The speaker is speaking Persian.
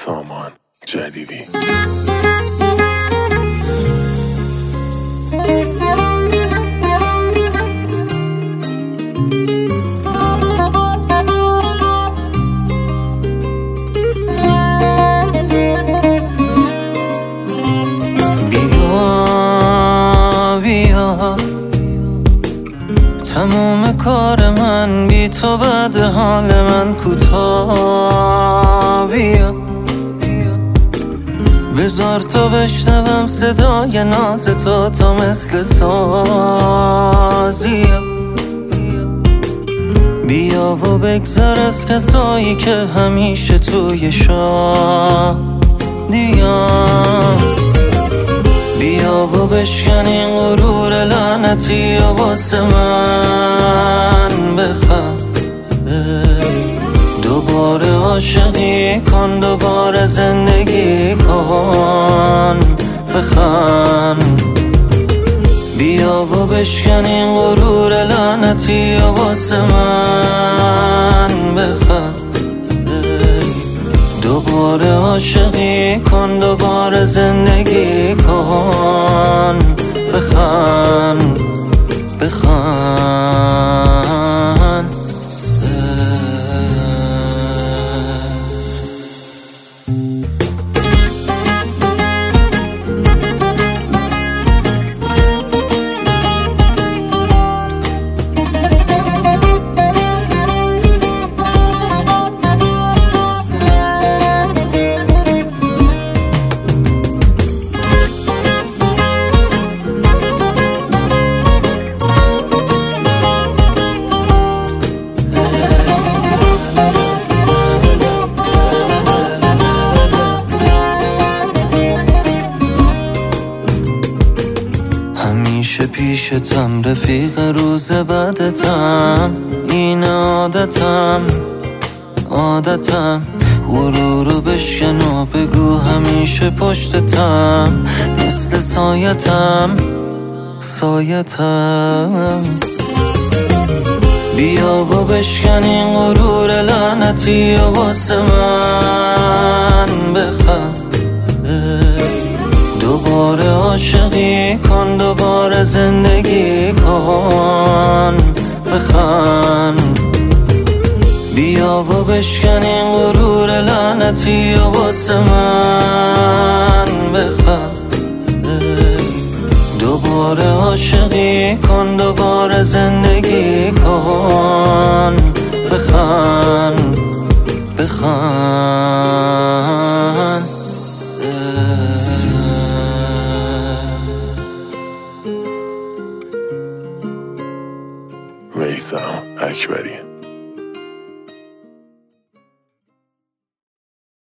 سامان جلیلی. تموم کار من بی تو بعد حال من کوتاه بیا، بذار تو بشنوم صدای ناز تو تا مثل سازی. بیا و بگذر از کسایی که همیشه توی شادیام، بیا و بشکن این غرور لعنتی و واسه من بخند. دوباره عاشقی کن، دوباره زندگی کن، بخند. بیا و بشکن این غرور لعنتی و واسه من بخند. دوباره عاشقی کن، دوباره زندگی کن، بخند بخند. همیشه پیشتم رفیق، روز بعدتم، این عادتم. غرورو بشکن و بگو همیشه پشتتم، مثل سایتم. بیا و بشکن این غرور لعنتی و واسه من بخند. دوباره عاشقی کن، دوباره زندگی کن، بخند. بیا و بشکن این غرور لعنتی و واسه من بخند. دوباره عاشقی کن، دوباره زندگی کن، بخند بخند. میثم اکبری.